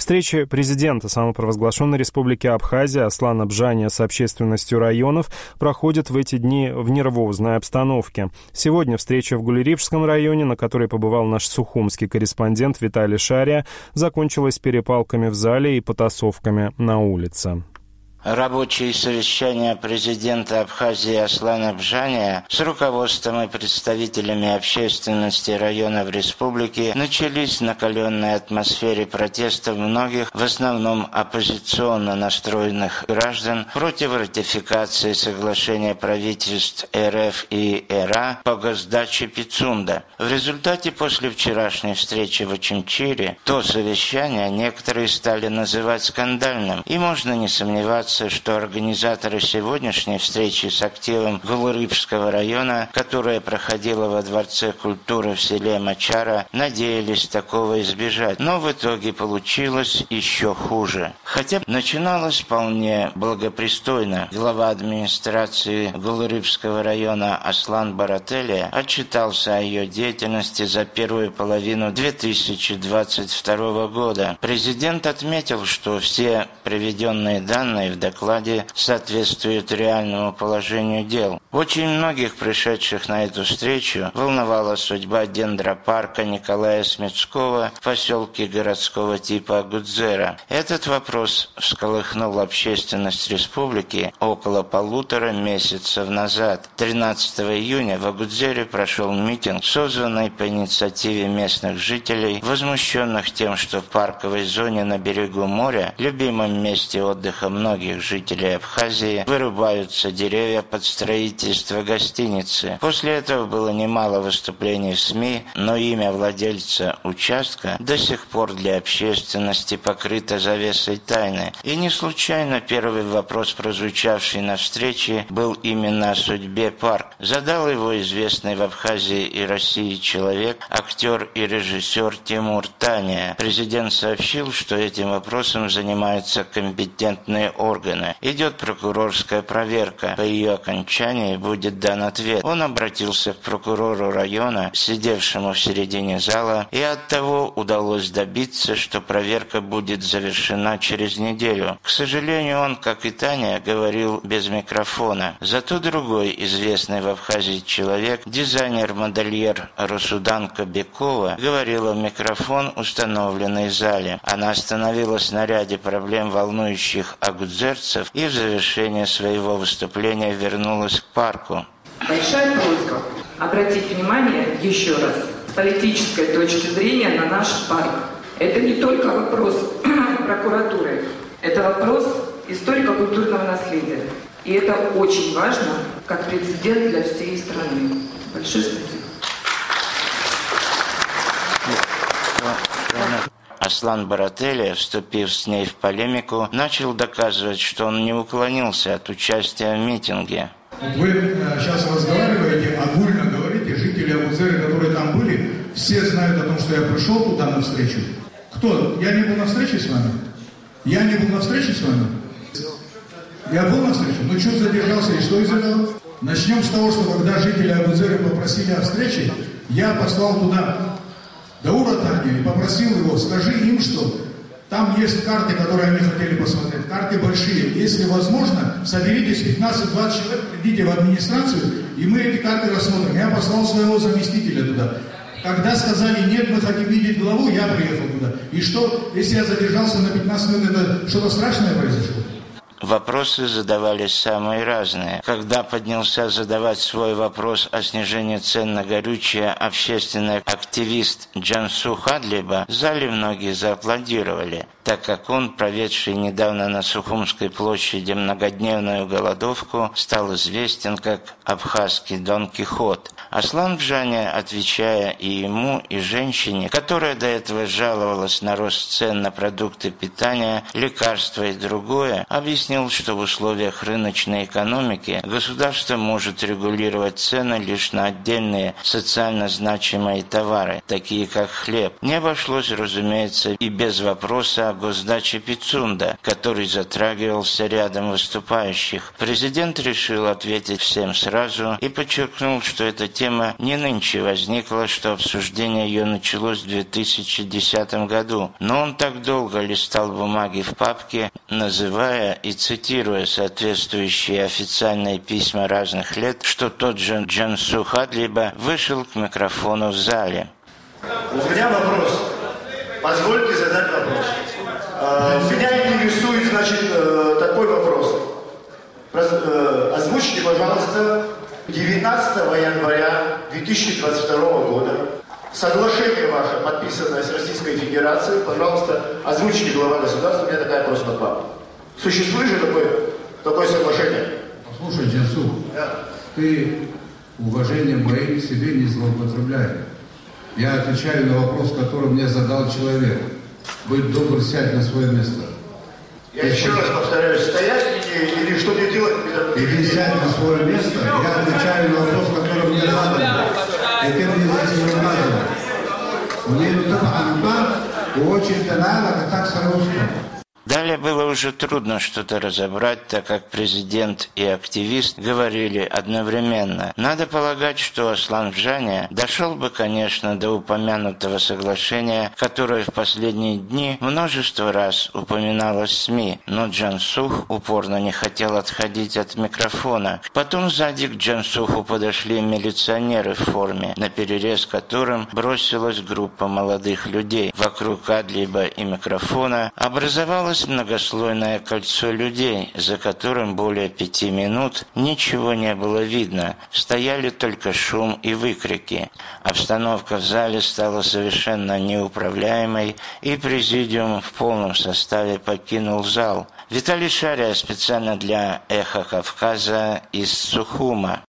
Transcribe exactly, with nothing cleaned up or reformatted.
Встреча президента самопровозглашенной республики Абхазия Аслана Бжания с общественностью районов проходит в эти дни в нервозной обстановке. Сегодня встреча в Гулерипском районе, на которой побывал наш сухумский корреспондент Виталий Шария, закончилась перепалками в зале и потасовками на улице. Рабочие совещания президента Абхазии Аслана Бжания с руководством и представителями общественности районов республики начались в накаленной атмосфере протестов многих, в основном оппозиционно настроенных граждан, против ратификации соглашения правительств РФ и ЭРА по госдаче Пицунда. В результате после вчерашней встречи в Очимчире то совещание некоторые стали называть скандальным, и можно не сомневаться, что организаторы сегодняшней встречи с активом Гулерипского района, которая проходила во Дворце культуры в селе Мачара, надеялись такого избежать. Но в итоге получилось еще хуже. Хотя начиналось вполне благопристойно. Глава администрации Гулерипского района Аслан Барателия отчитался о ее деятельности за первую половину две тысячи двадцать второго года. Президент отметил, что все приведенные данные в докладе соответствуют реальному положению дел. Очень многих пришедших на эту встречу волновала судьба дендропарка Николая Смецкого в поселке городского типа Агудзера. Этот вопрос всколыхнул общественность республики около полутора месяцев назад. тринадцатого июня в Агудзере прошел митинг, созванный по инициативе местных жителей, возмущенных тем, что в парковой зоне на берегу моря, любимом месте отдыха многих жителей Абхазии, вырубаются деревья под строительство гостиницы. После этого было немало выступлений в СМИ, но имя владельца участка до сих пор для общественности покрыто завесой тайны. И не случайно первый вопрос, прозвучавший на встрече, был именно о судьбе парка. Задал его известный в Абхазии и России человек, актер и режиссер Тимур Таня. Президент сообщил, что этим вопросом занимаются компетентные органы. Идет прокурорская проверка. По ее окончании будет дан ответ. Он обратился к прокурору района, сидевшему в середине зала, и оттого удалось добиться, что проверка будет завершена через неделю. К сожалению, он, как и Таня, говорил без микрофона. Зато другой известный в Абхазии человек, дизайнер-модельер Русудан Кобякова, говорила в микрофон, установленный в зале. Она остановилась на ряде проблем, волнующих агудзерцев, и в завершение своего выступления вернулась к парку. Большая просьба обратить внимание еще раз с политической точки зрения на наш парк. Это не только вопрос прокуратуры, это вопрос историко-культурного наследия. И это очень важно, как прецедент для всей страны. Большое спасибо. Аслан Барателия, вступив с ней в полемику, начал доказывать, что он не уклонился от участия в митинге. Вы сейчас разговариваете, огульно говорите, жители Агудзеры, которые там были, все знают о том, что я пришел туда на встречу. Кто? Я не был на встрече с вами? Я не был на встрече с вами? Я был на встрече? Ну, что задержался и что из этого? Начнем с того, что когда жители Агудзеры попросили о встрече, я послал туда Даура Таню и попросил его, скажи им, что там есть карты, которые они хотели посмотреть. Карты большие. Если возможно, соберитесь пятнадцать-двадцать человек, придите в администрацию, и мы эти карты рассмотрим. Я послал своего заместителя туда. Когда сказали, нет, мы хотим видеть главу, я приехал туда. И что, если я задержался на пятнадцать минут, это что-то страшное произошло? Вопросы задавались самые разные. Когда поднялся задавать свой вопрос о снижении цен на горючее общественный активист Джансу Хадлиба, в зале многие зааплодировали, так как он, проведший недавно на Сухумской площади многодневную голодовку, стал известен как абхазский Дон Кихот. Аслан Бжания, отвечая и ему, и женщине, которая до этого жаловалась на рост цен на продукты питания, лекарства и другое, объяснил, пояснил, что в условиях рыночной экономики государство может регулировать цены лишь на отдельные социально значимые товары, такие как хлеб. Не обошлось, разумеется, и без вопроса о госдаче Пицунда, который затрагивался рядом выступающих. Президент решил ответить всем сразу и подчеркнул, что эта тема не нынче возникла, что обсуждение ее началось в две тысячи десятом году. Но он так долго листал бумаги в папке, называя и цитируя соответствующие официальные письма разных лет, что тот же Джансух Адлиба вышел к микрофону в зале. У меня вопрос. Позвольте задать вопрос. Меня интересует, значит, такой вопрос. Озвучьте, пожалуйста, девятнадцатого января две тысячи двадцать второго года соглашение ваше, подписанное с Российской Федерацией. Пожалуйста, озвучьте глава государства. У меня такая просьба к вам. Существует же такое, такое соглашение? Слушай, Джансух, да. Ты уважением моим к себе не злоупотребляй. Я отвечаю на вопрос, который мне задал человек. Будь добр, сядь на свое место. Я еще раз повторяю, стоять или, или что мне делать? Иди сядь на свое место, я отвечаю на вопрос, который мне задан. И ты мне здесь не указывай. Мне нужно очень надо, так сразу. Далее было уже трудно что-то разобрать, так как президент и активист говорили одновременно. Надо полагать, что Аслан Бжания дошел бы, конечно, до упомянутого соглашения, которое в последние дни множество раз упоминалось в СМИ, но Джансух упорно не хотел отходить от микрофона. Потом сзади к Джансуху подошли милиционеры в форме, наперерез которым бросилась группа молодых людей. Вокруг Адлиба и микрофона образовалась многослойное кольцо людей, за которым более пяти минут ничего не было видно, стояли только шум и выкрики. Обстановка в зале стала совершенно неуправляемой, и президиум в полном составе покинул зал. Виталий Шария специально для «Эхо Кавказа» из Сухума.